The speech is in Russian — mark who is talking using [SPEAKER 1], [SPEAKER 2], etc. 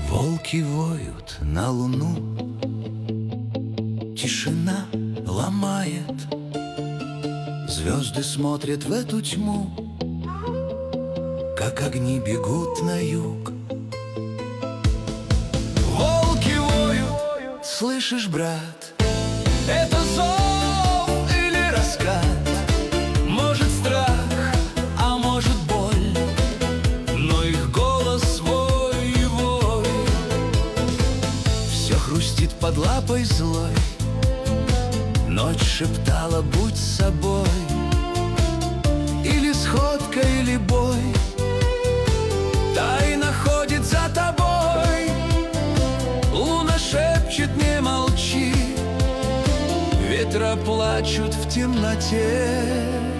[SPEAKER 1] Волки воют на луну, тишина ломает, звезды смотрят в эту тьму, как огни бегут на юг. Волки воют, слышишь, брат? Это зов или раскат? Может, страх, а может, боль, но их голос свой и вой. Все хрустит под лапой злой, ночь шептала: будь собой. Или сходка, или бой, тайна ходит за тобой. Луна шепчет: не молчи. Ветра плачут в темноте.